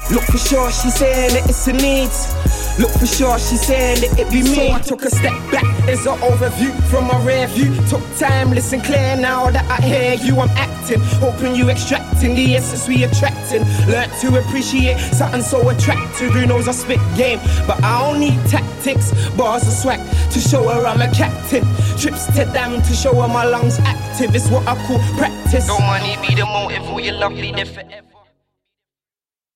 Look for sure, she's saying that it's a needs. Look for sure, she's saying that it be me. So I took a step back as an overview from my rear view. Took time, listen clear now that I hear you. I'm acting, hoping you extracting the essence we attracting. Learn to appreciate something so attractive. Who knows I spit game, but I don't need tactics. Bars of swag to show her I'm a captain. Trips to them to show her my lungs active. It's what I call practice. Don't money be the motive for your lovely there forever.